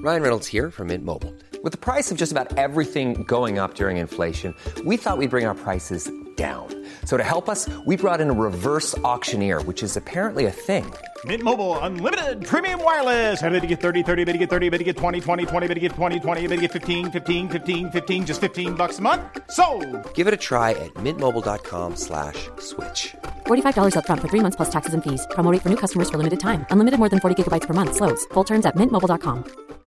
Ryan Reynolds here from Mint Mobile. With the price of just about everything going up during inflation, we thought we'd bring our prices down. So to help us, we brought in a reverse auctioneer, which is apparently a thing. Mint Mobile Unlimited Premium Wireless. How to get 30, 30, bit to get 30, bit to get 20, 20, 20, bit to get 20, 20, bit to get 15, 15, 15, 15, just $15 a month? Sold! Give it a try at mintmobile.com/switch. $45 up front for 3 months plus taxes and fees. Promo rate for new customers for limited time. Unlimited more than 40 gigabytes per month. Slows full terms at mintmobile.com.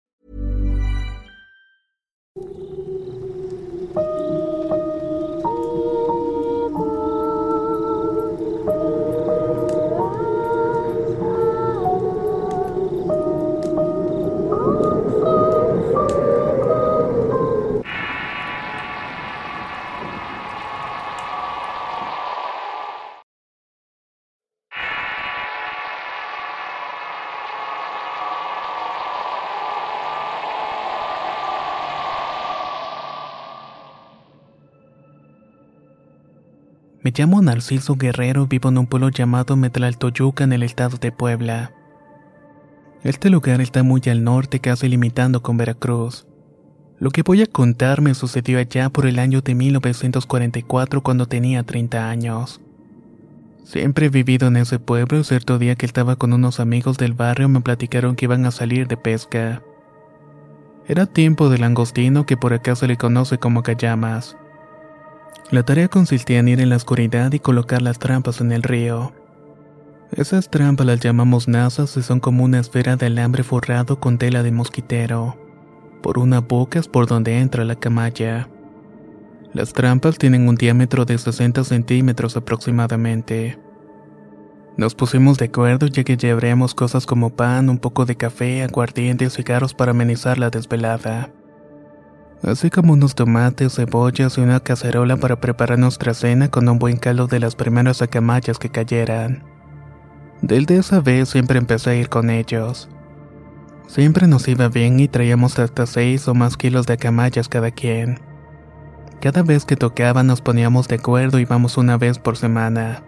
Me llamo Narciso Guerrero y vivo en un pueblo llamado Metlaltoyuca en el estado de Puebla. Este lugar está muy al norte, casi limitando con Veracruz. Lo que voy a contar me sucedió allá por el año de 1944 cuando tenía 30 años. Siempre he vivido en ese pueblo y cierto día que estaba con unos amigos del barrio me platicaron que iban a salir de pesca. Era tiempo del langostino, que por acá se le conoce como callamas. La tarea consistía en ir en la oscuridad y colocar las trampas en el río. Esas trampas las llamamos nazas y son como una esfera de alambre forrado con tela de mosquitero. Por una boca es por donde entra la camalla. Las trampas tienen un diámetro de 60 centímetros aproximadamente. Nos pusimos de acuerdo ya que llevaríamos cosas como pan, un poco de café, aguardiente y cigarros para amenizar la desvelada. Así como unos tomates, cebollas y una cacerola para preparar nuestra cena con un buen caldo de las primeras acamayas que cayeran. Desde esa vez siempre empecé a ir con ellos. Siempre nos iba bien y traíamos hasta 6 o más kilos de acamayas cada quien. Cada vez que tocaba nos poníamos de acuerdo y íbamos una vez por semana.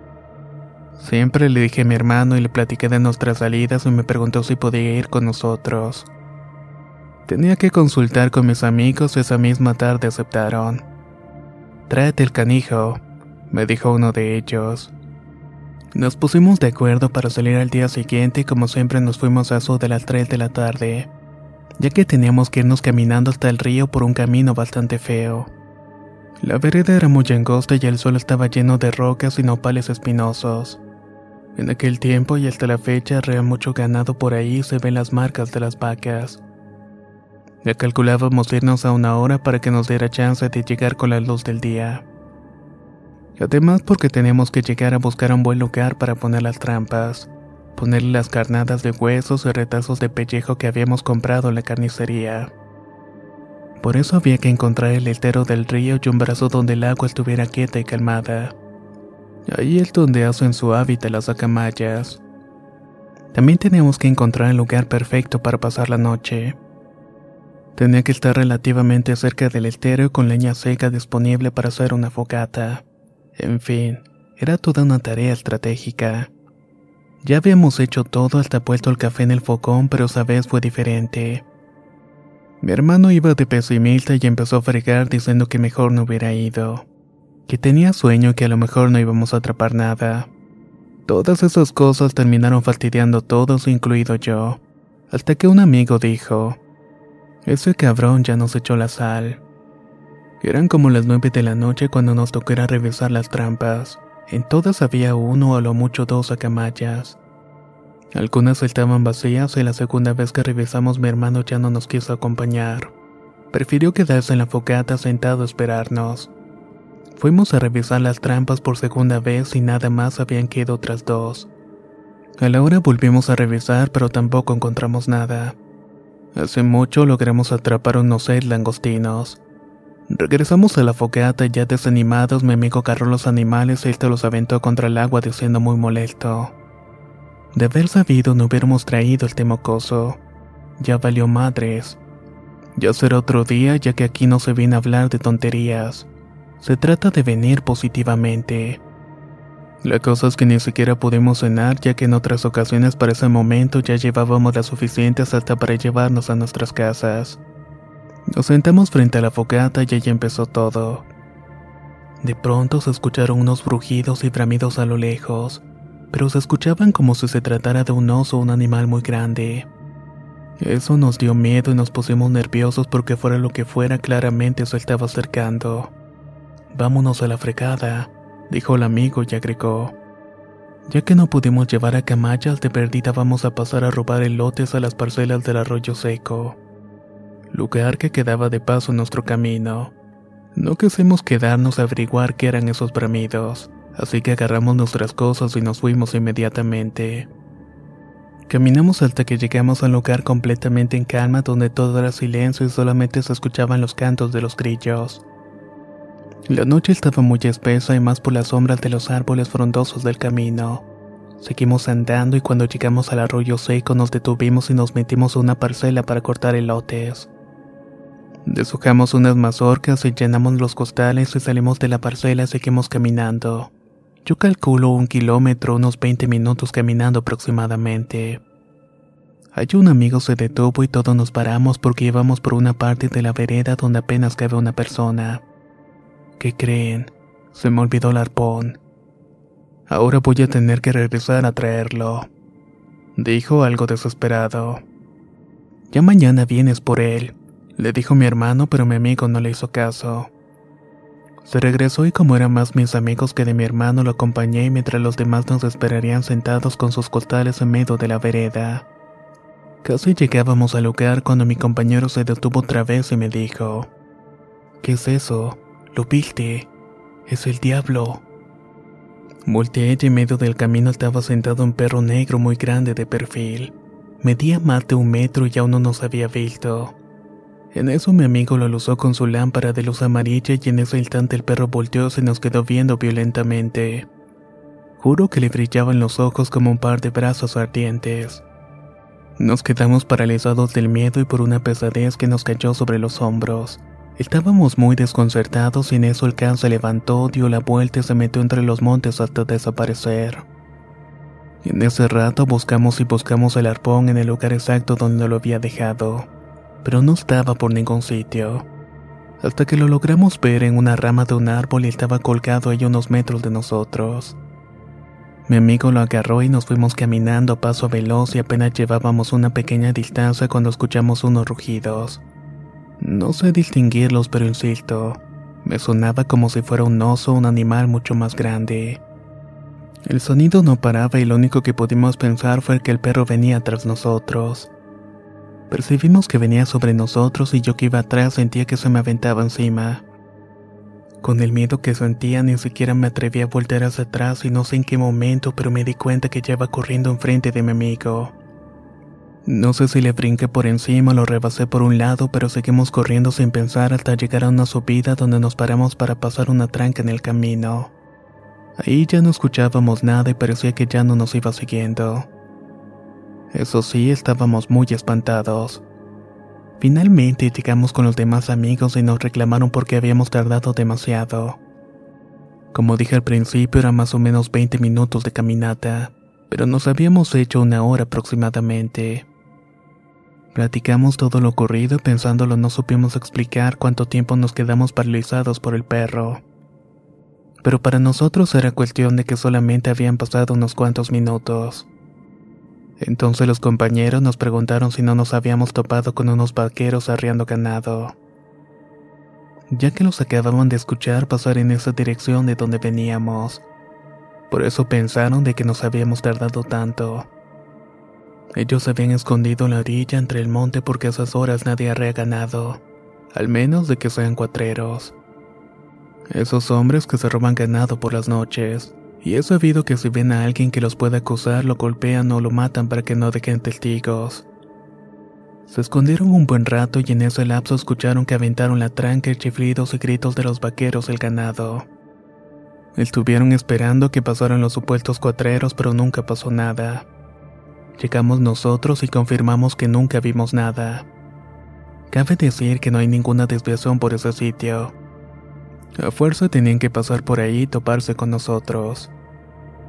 Siempre le dije a mi hermano y le platiqué de nuestras salidas y me preguntó si podía ir con nosotros. Tenía que consultar con mis amigos y esa misma tarde aceptaron. «Tráete el canijo», me dijo uno de ellos. Nos pusimos de acuerdo para salir al día siguiente y como siempre nos fuimos a eso de las 3 de la tarde, ya que teníamos que irnos caminando hasta el río por un camino bastante feo. La vereda era muy angosta y el suelo estaba lleno de rocas y nopales espinosos. En aquel tiempo y hasta la fecha arrea mucho ganado por ahí y se ven las marcas de las vacas. Ya calculábamos irnos a 1 hora para que nos diera chance de llegar con la luz del día. Además porque teníamos que llegar a buscar un buen lugar para poner las trampas, ponerle las carnadas de huesos y retazos de pellejo que habíamos comprado en la carnicería. Por eso había que encontrar el estero del río y un brazo donde el agua estuviera quieta y calmada. Ahí es donde hacen su hábitat las acamayas. También teníamos que encontrar el lugar perfecto para pasar la noche. Tenía que estar relativamente cerca del estero y con leña seca disponible para hacer una fogata. En fin, era toda una tarea estratégica. Ya habíamos hecho todo hasta puesto el café en el fogón, pero esa vez fue diferente. Mi hermano iba de pesimista y empezó a fregar diciendo que mejor no hubiera ido. Que tenía sueño y que a lo mejor no íbamos a atrapar nada. Todas esas cosas terminaron fastidiando a todos, incluido yo. Hasta que un amigo dijo: «Ese cabrón ya nos echó la sal». Eran como las 9 de la noche cuando nos tocó ir a revisar las trampas. En todas había 1 o a lo mucho 2 acamayas. Algunas estaban vacías y la segunda vez que revisamos mi hermano ya no nos quiso acompañar. Prefirió quedarse en la fogata sentado a esperarnos. Fuimos a revisar las trampas por segunda vez y nada más habían quedado otras 2. A la hora volvimos a revisar pero tampoco encontramos nada. Hace mucho logramos atrapar unos 6 langostinos. Regresamos a la fogata y ya desanimados mi amigo agarró los animales y él los aventó contra el agua diciendo muy molesto: «De haber sabido no hubiéramos traído este mocoso. Ya valió madres. Ya será otro día ya que aquí no se viene a hablar de tonterías. Se trata de venir positivamente». La cosa es que ni siquiera pudimos cenar, ya que en otras ocasiones para ese momento ya llevábamos las suficientes hasta para llevarnos a nuestras casas. Nos sentamos frente a la fogata y ahí empezó todo. De pronto se escucharon unos brujidos y bramidos a lo lejos, pero se escuchaban como si se tratara de un oso o un animal muy grande. Eso nos dio miedo y nos pusimos nerviosos porque fuera lo que fuera, claramente se estaba acercando. «Vámonos a la fregada», dijo el amigo y agregó: «Ya que no pudimos llevar a Camayas, de perdida vamos a pasar a robar elotes a las parcelas del Arroyo Seco, lugar que quedaba de paso en nuestro camino. No quisimos quedarnos a averiguar qué eran esos bramidos, así que agarramos nuestras cosas y nos fuimos inmediatamente. Caminamos hasta que llegamos a un lugar completamente en calma donde todo era silencio y solamente se escuchaban los cantos de los grillos. La noche estaba muy espesa y más por las sombras de los árboles frondosos del camino. Seguimos andando y cuando llegamos al Arroyo Seco nos detuvimos y nos metimos a una parcela para cortar elotes. Deshojamos unas mazorcas y llenamos los costales y salimos de la parcela y seguimos caminando. Yo calculo 1 kilómetro, unos 20 minutos caminando aproximadamente. Allí un amigo se detuvo y todos nos paramos porque íbamos por una parte de la vereda donde apenas cabe una persona. ¿Qué creen? Se me olvidó el arpón. Ahora voy a tener que regresar a traerlo, dijo algo desesperado. Ya mañana vienes por él, le dijo mi hermano, pero mi amigo no le hizo caso. Se regresó y como eran más mis amigos que de mi hermano, lo acompañé mientras los demás nos esperarían sentados con sus costales en medio de la vereda. Casi llegábamos al lugar cuando mi compañero se detuvo otra vez y me dijo: «¿Qué es eso? ¿Lo viste? Es el diablo». Volteé y en medio del camino estaba sentado un perro negro muy grande de perfil. Medía más de 1 metro y aún no nos había visto. En eso mi amigo lo aluzó con su lámpara de luz amarilla y en ese instante el perro volteó y se nos quedó viendo violentamente. Juro que le brillaban los ojos como un par de brazos ardientes. Nos quedamos paralizados del miedo y por una pesadez que nos cayó sobre los hombros. Estábamos muy desconcertados y en eso el can se levantó, dio la vuelta y se metió entre los montes hasta desaparecer. En ese rato buscamos el arpón en el lugar exacto donde lo había dejado, pero no estaba por ningún sitio. Hasta que lo logramos ver en una rama de un árbol y estaba colgado ahí a unos metros de nosotros. Mi amigo lo agarró y nos fuimos caminando a paso veloz y apenas llevábamos una pequeña distancia cuando escuchamos unos rugidos. No sé distinguirlos, pero insisto, me sonaba como si fuera un oso o un animal mucho más grande. El sonido no paraba y lo único que pudimos pensar fue que el perro venía tras nosotros. Percibimos que venía sobre nosotros y yo que iba atrás sentía que se me aventaba encima. Con el miedo que sentía ni siquiera me atreví a voltear hacia atrás y no sé en qué momento, pero me di cuenta que ya iba corriendo enfrente de mi amigo. No sé si le brinqué por encima o lo rebasé por un lado, pero seguimos corriendo sin pensar hasta llegar a una subida donde nos paramos para pasar una tranca en el camino. Ahí ya no escuchábamos nada y parecía que ya no nos iba siguiendo. Eso sí, estábamos muy espantados. Finalmente llegamos con los demás amigos y nos reclamaron porque habíamos tardado demasiado. Como dije al principio, eran más o menos 20 minutos de caminata, pero nos habíamos hecho 1 hora aproximadamente. Platicamos todo lo ocurrido y pensándolo no supimos explicar cuánto tiempo nos quedamos paralizados por el perro. Pero para nosotros era cuestión de que solamente habían pasado unos cuantos minutos. Entonces los compañeros nos preguntaron si no nos habíamos topado con unos vaqueros arriando ganado, ya que los acababan de escuchar pasar en esa dirección de donde veníamos. Por eso pensaron de que nos habíamos tardado tanto. Ellos se habían escondido en la orilla entre el monte porque a esas horas nadie arrea ganado, al menos de que sean cuatreros. Esos hombres que se roban ganado por las noches, y he sabido que si ven a alguien que los pueda acusar, lo golpean o lo matan para que no dejen testigos. Se escondieron un buen rato y en ese lapso escucharon que aventaron la tranca y chiflidos y gritos de los vaqueros del ganado. Estuvieron esperando que pasaran los supuestos cuatreros, pero nunca pasó nada. Llegamos nosotros y confirmamos que nunca vimos nada. Cabe decir que no hay ninguna desviación por ese sitio. A fuerza tenían que pasar por ahí y toparse con nosotros.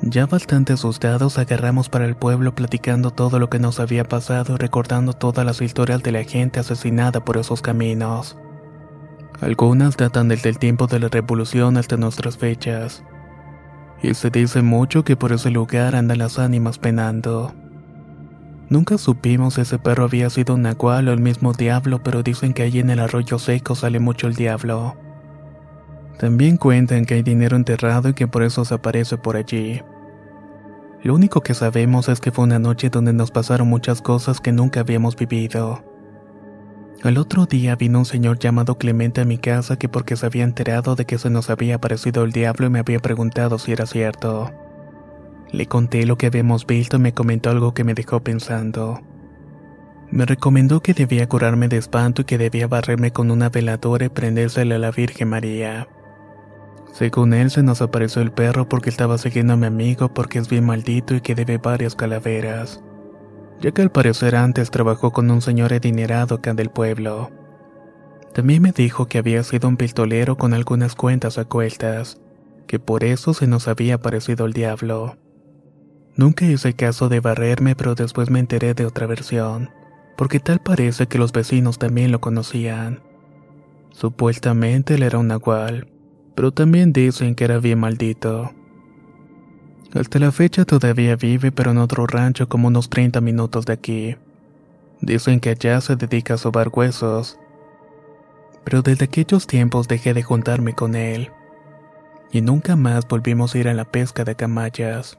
Ya bastante asustados agarramos para el pueblo platicando todo lo que nos había pasado y recordando todas las historias de la gente asesinada por esos caminos. Algunas datan desde el tiempo de la revolución hasta nuestras fechas. Y se dice mucho que por ese lugar andan las ánimas penando. Nunca supimos si ese perro había sido un nahual o el mismo diablo, pero dicen que allí en el arroyo seco sale mucho el diablo. También cuentan que hay dinero enterrado y que por eso se aparece por allí. Lo único que sabemos es que fue una noche donde nos pasaron muchas cosas que nunca habíamos vivido. Al otro día vino un señor llamado Clemente a mi casa que porque se había enterado de que se nos había aparecido el diablo y me había preguntado si era cierto. Le conté lo que habíamos visto y me comentó algo que me dejó pensando. Me recomendó que debía curarme de espanto y que debía barrerme con una veladora y prendérsela a la Virgen María. Según él, se nos apareció el perro porque estaba siguiendo a mi amigo porque es bien maldito y que debe varias calaveras, ya que al parecer antes trabajó con un señor adinerado acá del pueblo. También me dijo que había sido un pistolero con algunas cuentas ocultas, que por eso se nos había aparecido el diablo. Nunca hice caso de barrerme, pero después me enteré de otra versión, porque tal parece que los vecinos también lo conocían. Supuestamente él era un nahual, pero también dicen que era bien maldito. Hasta la fecha todavía vive, pero en otro rancho como unos 30 minutos de aquí. Dicen que allá se dedica a sobar huesos, pero desde aquellos tiempos dejé de juntarme con él, y nunca más volvimos a ir a la pesca de camayas.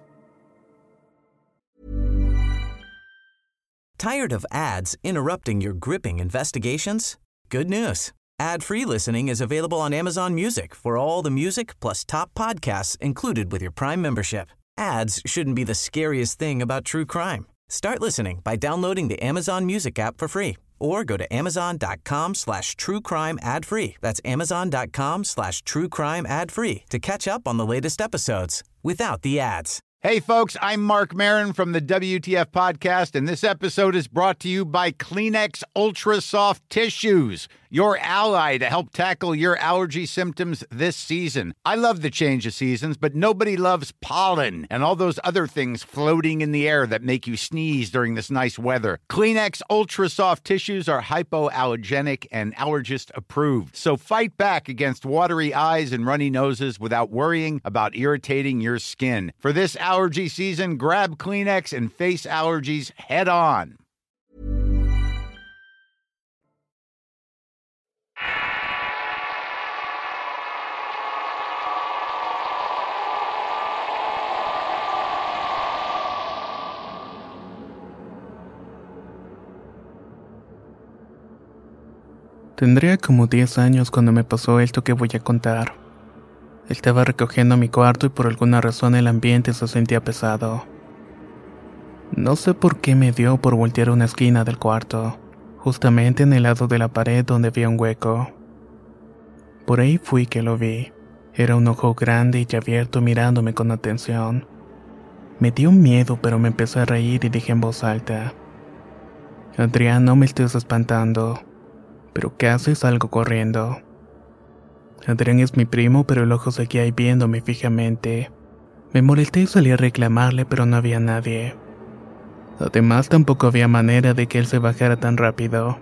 Tired of ads interrupting your gripping investigations? Good news. Ad-free listening is available on Amazon Music for all the music plus top podcasts included with your Prime membership. Ads shouldn't be the scariest thing about true crime. Start listening by downloading the Amazon Music app for free or go to amazon.com/truecrime ad-free. That's amazon.com/truecrime ad-free to catch up on the latest episodes without the ads. Hey, folks, I'm Mark Maron from the WTF Podcast, and this episode is brought to you by Kleenex Ultra Soft Tissues, your ally to help tackle your allergy symptoms this season. I love the change of seasons, but nobody loves pollen and all those other things floating in the air that make you sneeze during this nice weather. Kleenex Ultra Soft Tissues are hypoallergenic and allergist approved, so fight back against watery eyes and runny noses without worrying about irritating your skin. For this allergy season, grab Kleenex and face allergies head on. Tendría como 10 años cuando me pasó esto que voy a contar. Estaba recogiendo mi cuarto y por alguna razón el ambiente se sentía pesado. No sé por qué me dio por voltear una esquina del cuarto, justamente en el lado de la pared donde había un hueco. Por ahí fui que lo vi. Era un ojo grande y abierto mirándome con atención. Me dio miedo, pero me empecé a reír y dije en voz alta: Adrián, no me estés espantando. Pero casi salgo corriendo. Adrián es mi primo, pero el ojo seguía ahí viéndome fijamente. Me molesté y salí a reclamarle, pero no había nadie. Además, tampoco había manera de que él se bajara tan rápido.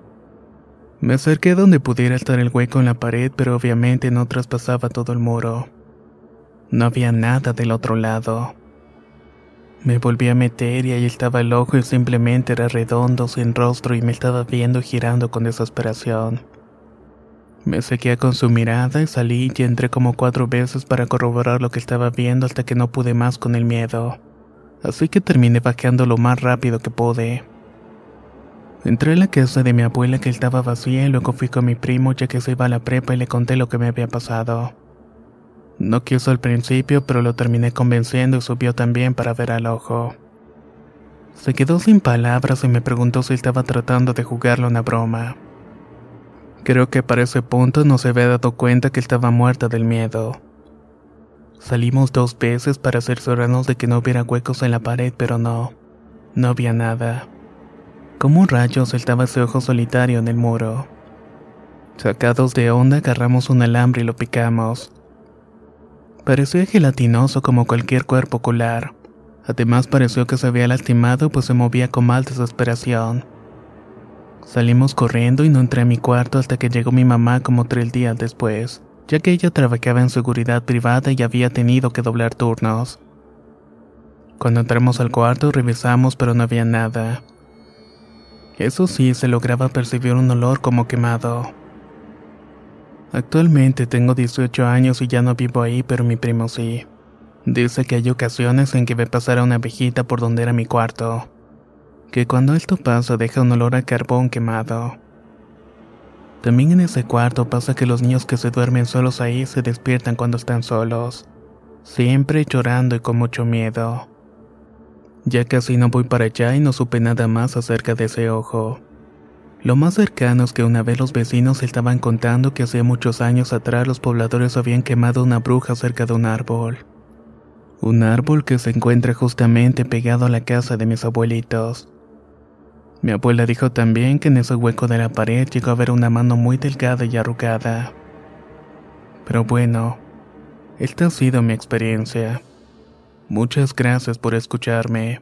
Me acerqué donde pudiera estar el hueco en la pared, pero obviamente no traspasaba todo el muro. No había nada del otro lado. Me volví a meter y ahí estaba el ojo y simplemente era redondo, sin rostro y me estaba viendo girando con desesperación. Me seguía con su mirada y salí y entré como 4 veces para corroborar lo que estaba viendo hasta que no pude más con el miedo. Así que terminé bajando lo más rápido que pude. Entré a la casa de mi abuela que estaba vacía y luego fui con mi primo ya que se iba a la prepa y le conté lo que me había pasado. No quiso al principio, pero lo terminé convenciendo y subió también para ver al ojo. Se quedó sin palabras y me preguntó si estaba tratando de jugarle una broma. Creo que para ese punto no se había dado cuenta que estaba muerta del miedo. Salimos 2 veces para cerciorarnos de que no hubiera huecos en la pared, pero no había nada. ¿Cómo rayos estaba ese ojo solitario en el muro? Sacados de onda, agarramos un alambre y lo picamos. Parecía gelatinoso como cualquier cuerpo ocular. Además pareció que se había lastimado pues se movía con mal desesperación. Salimos corriendo y no entré a mi cuarto hasta que llegó mi mamá como 3 días después, ya que ella trabajaba en seguridad privada y había tenido que doblar turnos. Cuando entramos al cuarto revisamos pero no había nada. Eso sí, se lograba percibir un olor como quemado. Actualmente tengo 18 años y ya no vivo ahí, pero mi primo sí. Dice que hay ocasiones en que ve pasar a una abejita por donde era mi cuarto. Que cuando esto pasa deja un olor a carbón quemado. También en ese cuarto pasa que los niños que se duermen solos ahí se despiertan cuando están solos. Siempre llorando y con mucho miedo. Ya casi no voy para allá y no supe nada más acerca de ese ojo. Lo más cercano es que una vez los vecinos estaban contando que hace muchos años atrás los pobladores habían quemado una bruja cerca de un árbol. Un árbol que se encuentra justamente pegado a la casa de mis abuelitos. Mi abuela dijo también que en ese hueco de la pared llegó a ver una mano muy delgada y arrugada. Pero bueno, esta ha sido mi experiencia. Muchas gracias por escucharme.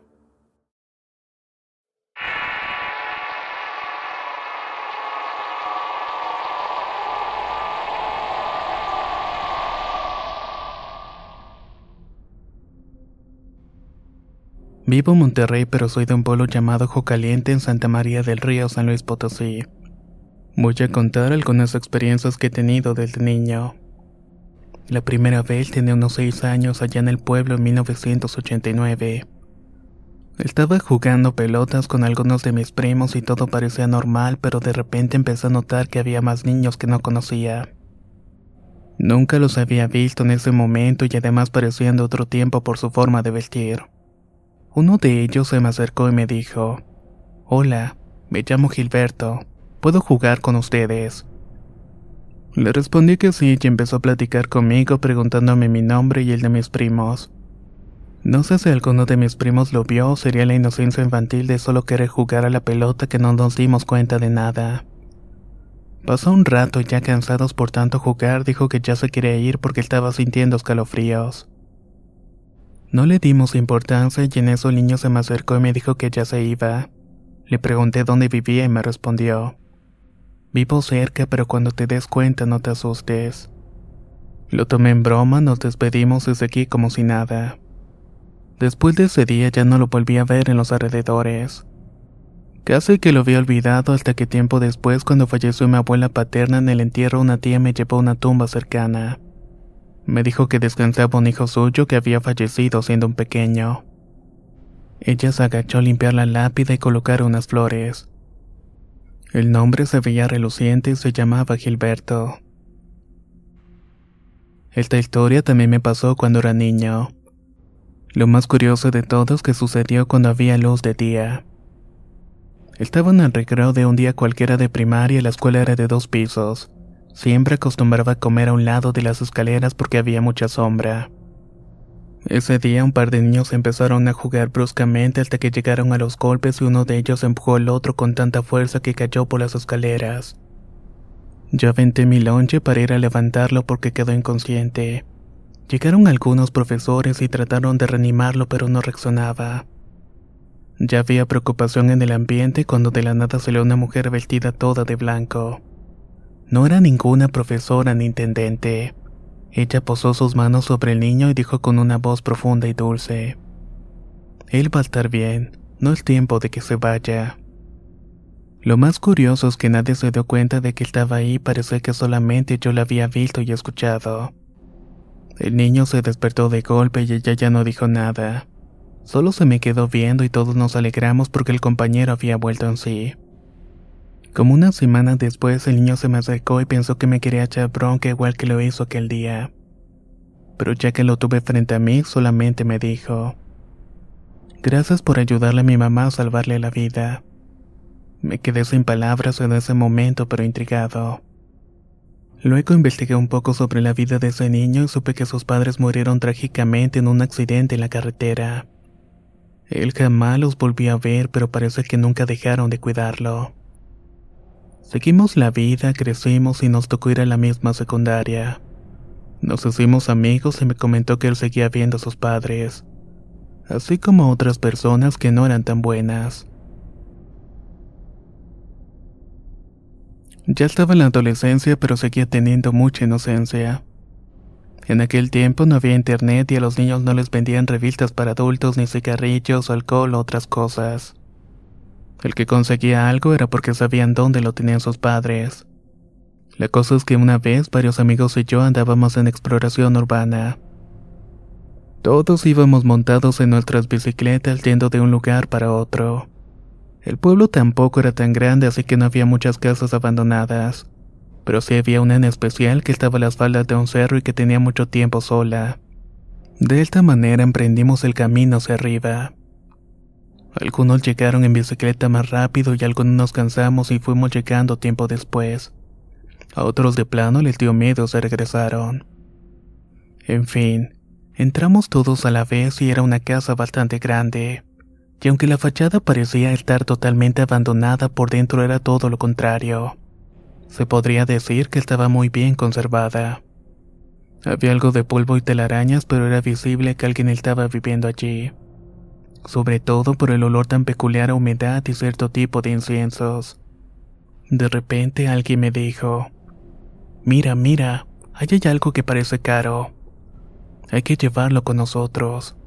Vivo en Monterrey, pero soy de un pueblo llamado Ojo Caliente en Santa María del Río, San Luis Potosí. Voy a contar algunas experiencias que he tenido desde niño. La primera vez tenía unos 6 años allá en el pueblo en 1989. Estaba jugando pelotas con algunos de mis primos y todo parecía normal, pero de repente empecé a notar que había más niños que no conocía. Nunca los había visto en ese momento y además parecían de otro tiempo por su forma de vestir. Uno de ellos se me acercó y me dijo: «Hola, me llamo Gilberto, ¿puedo jugar con ustedes?». Le respondí que sí y empezó a platicar conmigo preguntándome mi nombre y el de mis primos. No sé si alguno de mis primos lo vio o sería la inocencia infantil de solo querer jugar a la pelota que no nos dimos cuenta de nada. Pasó un rato y ya cansados por tanto jugar dijo que ya se quería ir porque estaba sintiendo escalofríos. No le dimos importancia y en eso el niño se me acercó y me dijo que ya se iba. Le pregunté dónde vivía y me respondió: «Vivo cerca, pero cuando te des cuenta no te asustes». Lo tomé en broma, nos despedimos desde aquí como si nada. Después de ese día ya no lo volví a ver en los alrededores. Casi que lo había olvidado hasta que tiempo después, cuando falleció mi abuela paterna, en el entierro una tía me llevó a una tumba cercana. Me dijo que descansaba un hijo suyo que había fallecido siendo un pequeño. Ella se agachó a limpiar la lápida y colocar unas flores. El nombre se veía reluciente y se llamaba Gilberto. Esta historia también me pasó cuando era niño. Lo más curioso de todo es que sucedió cuando había luz de día. Estaba en el recreo de un día cualquiera de primaria y la escuela era de 2 pisos. Siempre acostumbraba a comer a un lado de las escaleras porque había mucha sombra. Ese día un par de niños empezaron a jugar bruscamente hasta que llegaron a los golpes y uno de ellos empujó al otro con tanta fuerza que cayó por las escaleras. Yo aventé mi lonche para ir a levantarlo porque quedó inconsciente. Llegaron algunos profesores y trataron de reanimarlo pero no reaccionaba. Ya había preocupación en el ambiente cuando de la nada salió una mujer vestida toda de blanco. No era ninguna profesora ni intendente. Ella posó sus manos sobre el niño y dijo con una voz profunda y dulce: «Él va a estar bien, no es tiempo de que se vaya». Lo más curioso es que nadie se dio cuenta de que estaba ahí, parecía que solamente yo la había visto y escuchado. El niño se despertó de golpe y ella ya no dijo nada. Solo se me quedó viendo y todos nos alegramos porque el compañero había vuelto en sí. Como una semana después el niño se me acercó y pensó que me quería echar bronca igual que lo hizo aquel día. Pero ya que lo tuve frente a mí, solamente me dijo: «Gracias por ayudarle a mi mamá a salvarle la vida». Me quedé sin palabras en ese momento, pero intrigado. Luego investigué un poco sobre la vida de ese niño y supe que sus padres murieron trágicamente en un accidente en la carretera. Él jamás los volvió a ver, pero parece que nunca dejaron de cuidarlo. Seguimos la vida, crecimos y nos tocó ir a la misma secundaria. Nos hicimos amigos y me comentó que él seguía viendo a sus padres, así como a otras personas que no eran tan buenas. Ya estaba en la adolescencia, pero seguía teniendo mucha inocencia. En aquel tiempo no había internet y a los niños no les vendían revistas para adultos, ni cigarrillos, alcohol o otras cosas. El que conseguía algo era porque sabían dónde lo tenían sus padres. La cosa es que una vez varios amigos y yo andábamos en exploración urbana. Todos íbamos montados en nuestras bicicletas yendo de un lugar para otro. El pueblo tampoco era tan grande, así que no había muchas casas abandonadas, pero sí había una en especial que estaba a las faldas de un cerro y que tenía mucho tiempo sola. De esta manera emprendimos el camino hacia arriba. Algunos llegaron en bicicleta más rápido y algunos nos cansamos y fuimos llegando tiempo después. A otros de plano les dio miedo, se regresaron. En fin, entramos todos a la vez y era una casa bastante grande. Y aunque la fachada parecía estar totalmente abandonada, por dentro era todo lo contrario. Se podría decir que estaba muy bien conservada. Había algo de polvo y telarañas, pero era visible que alguien estaba viviendo allí. Sobre todo por el olor tan peculiar a humedad y cierto tipo de inciensos. De repente alguien me dijo: Mira, ahí hay algo que parece caro. Hay que llevarlo con nosotros.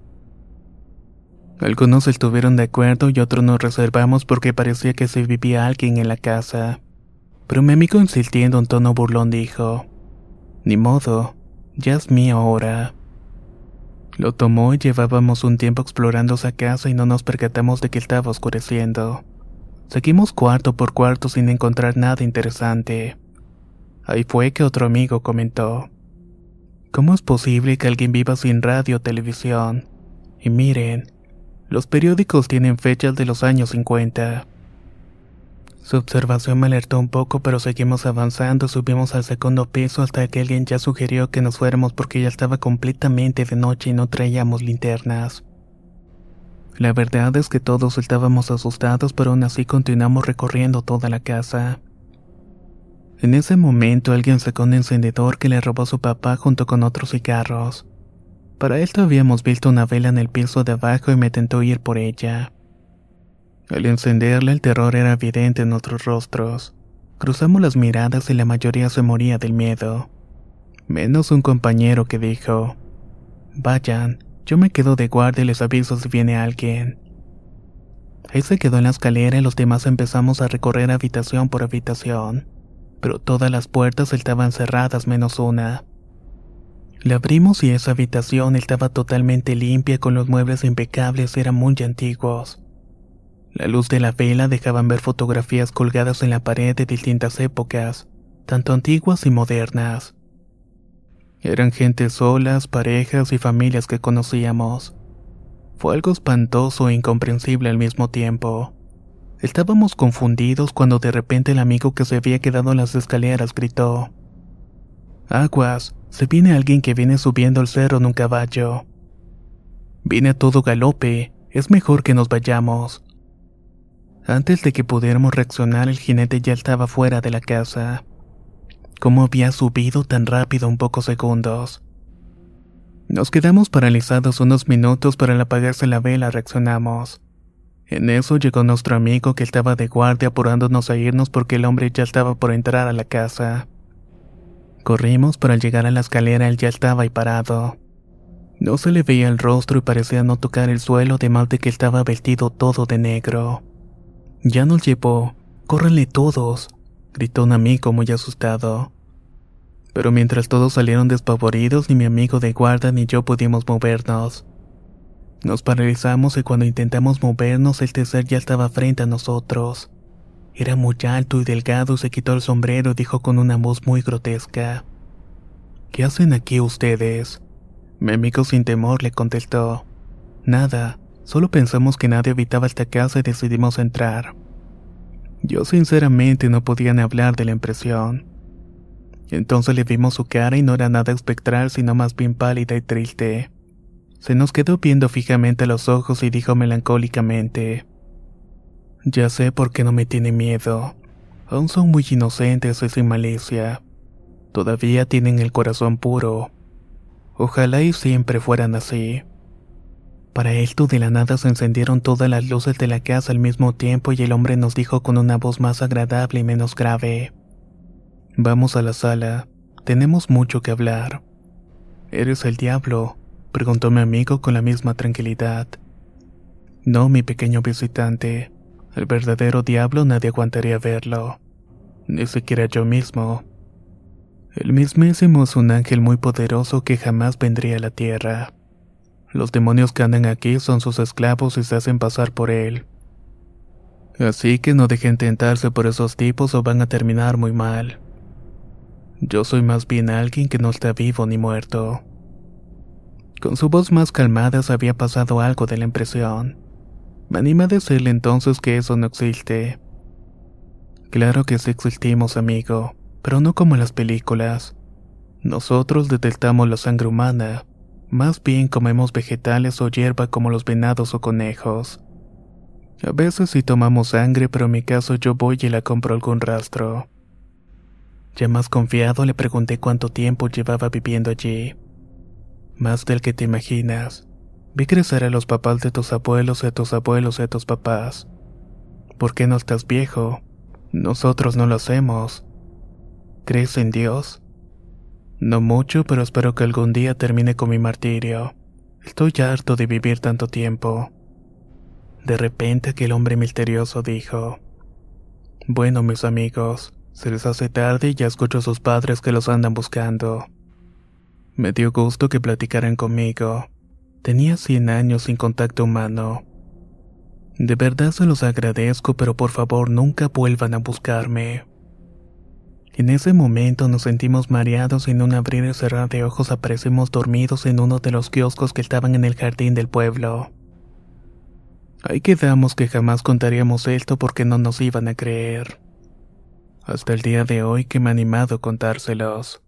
Algunos estuvieron de acuerdo y otros nos reservamos porque parecía que se vivía alguien en la casa. Pero mi amigo, insistiendo en tono burlón, dijo: Ni modo, ya es mío ahora. Lo tomó y llevábamos un tiempo explorando esa casa y no nos percatamos de que estaba oscureciendo. Seguimos cuarto por cuarto sin encontrar nada interesante. Ahí fue que otro amigo comentó: ¿Cómo es posible que alguien viva sin radio o televisión? Y miren, los periódicos tienen fechas de los años 50. Su observación me alertó un poco, pero seguimos avanzando y subimos al segundo piso hasta que alguien ya sugirió que nos fuéramos porque ya estaba completamente de noche y no traíamos linternas. La verdad es que todos estábamos asustados, pero aún así continuamos recorriendo toda la casa. En ese momento alguien sacó un encendedor que le robó a su papá junto con otros cigarros. Para esto habíamos visto una vela en el piso de abajo y me tentó ir por ella. Al encenderla, el terror era evidente en nuestros rostros. Cruzamos las miradas y la mayoría se moría del miedo. Menos un compañero que dijo: Vayan, yo me quedo de guardia y les aviso si viene alguien. Él se quedó en la escalera y los demás empezamos a recorrer habitación por habitación, pero todas las puertas estaban cerradas menos una. La abrimos y esa habitación estaba totalmente limpia, con los muebles impecables y eran muy antiguos. La luz de la vela dejaban ver fotografías colgadas en la pared de distintas épocas, tanto antiguas y modernas. Eran gentes solas, parejas y familias que conocíamos. Fue algo espantoso e incomprensible al mismo tiempo. Estábamos confundidos cuando de repente el amigo que se había quedado en las escaleras gritó: Aguas, se viene alguien que viene subiendo el cerro en un caballo. Viene a todo galope, es mejor que nos vayamos. Antes de que pudiéramos reaccionar, el jinete ya estaba fuera de la casa. ¿Cómo había subido tan rápido en pocos segundos? Nos quedamos paralizados unos minutos, pero al apagarse la vela reaccionamos. En eso llegó nuestro amigo que estaba de guardia apurándonos a irnos porque el hombre ya estaba por entrar a la casa. Corrimos, pero al llegar a la escalera él ya estaba ahí parado. No se le veía el rostro y parecía no tocar el suelo, además de que estaba vestido todo de negro. Ya nos llevó, córranle todos, gritó un amigo muy asustado. Pero mientras todos salieron despavoridos, ni mi amigo de guardia ni yo pudimos movernos. Nos paralizamos y cuando intentamos movernos, el ser ya estaba frente a nosotros. Era muy alto y delgado y se quitó el sombrero y dijo con una voz muy grotesca: ¿Qué hacen aquí ustedes? Mi amigo sin temor le contestó: Nada, solo pensamos que nadie habitaba esta casa y decidimos entrar. Yo sinceramente no podía ni hablar de la impresión. Entonces le vimos su cara y no era nada espectral, sino más bien pálida y triste. Se nos quedó viendo fijamente a los ojos y dijo melancólicamente: Ya sé por qué no me tiene miedo. Aún son muy inocentes y sin malicia. Todavía tienen el corazón puro. Ojalá y siempre fueran así. Para esto de la nada se encendieron todas las luces de la casa al mismo tiempo y el hombre nos dijo con una voz más agradable y menos grave: «Vamos a la sala, tenemos mucho que hablar». «¿Eres el diablo?», preguntó mi amigo con la misma tranquilidad. «No, mi pequeño visitante, el verdadero diablo nadie aguantaría verlo, ni siquiera yo mismo. El mismísimo es un ángel muy poderoso que jamás vendría a la tierra. Los demonios que andan aquí son sus esclavos y se hacen pasar por él. Así que no dejen tentarse por esos tipos o van a terminar muy mal. Yo soy más bien alguien que no está vivo ni muerto». Con su voz más calmada se había pasado algo de la impresión. Me animé a decirle entonces que eso no existe. «Claro que sí existimos, amigo, pero no como en las películas. Nosotros detectamos la sangre humana, más bien comemos vegetales o hierba como los venados o conejos. A veces sí tomamos sangre, pero en mi caso yo voy y la compro algún rastro». Ya más confiado le pregunté cuánto tiempo llevaba viviendo allí. «Más del que te imaginas. Vi crecer a los papás de tus abuelos y a tus abuelos y a tus papás. ¿Por qué no estás viejo? Nosotros no lo hacemos. ¿Crees en Dios?» «No mucho, pero espero que algún día termine con mi martirio. Estoy harto de vivir tanto tiempo». De repente aquel hombre misterioso dijo: «Bueno, mis amigos, se les hace tarde y ya escucho a sus padres que los andan buscando». Me dio gusto que platicaran conmigo. Tenía 100 años sin contacto humano. De verdad se los agradezco, pero por favor nunca vuelvan a buscarme. En ese momento nos sentimos mareados y en un abrir y cerrar de ojos aparecimos dormidos en uno de los kioscos que estaban en el jardín del pueblo. Ahí quedamos que jamás contaríamos esto porque no nos iban a creer. Hasta el día de hoy que me he animado a contárselos.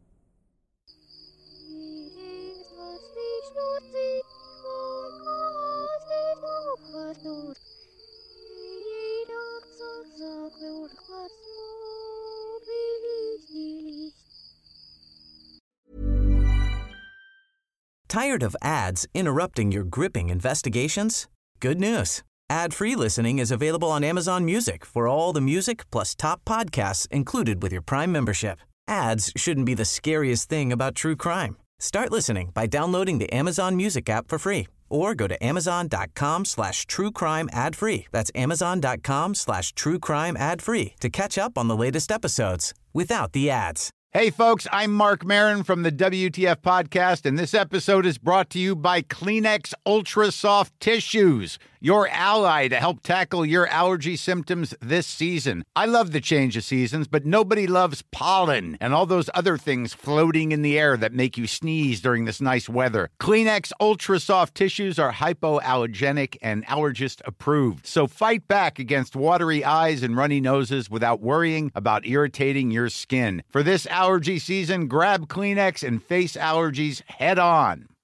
Tired of ads interrupting your gripping investigations? Good news. Ad-free listening is available on Amazon Music for all the music plus top podcasts included with your Prime membership. Ads shouldn't be the scariest thing about true crime. Start listening by downloading the Amazon Music app for free or go to amazon.com/truecrime ad-free. That's amazon.com/truecrime ad-free to catch up on the latest episodes without the ads. Hey folks, I'm Mark Maron from the WTF Podcast, and this episode is brought to you by Kleenex Ultra Soft Tissues, your ally to help tackle your allergy symptoms this season. I love the change of seasons, but nobody loves pollen and all those other things floating in the air that make you sneeze during this nice weather. Kleenex Ultra Soft Tissues are hypoallergenic and allergist approved, so fight back against watery eyes and runny noses without worrying about irritating your skin. For this allergy season, grab Kleenex and face allergies head on.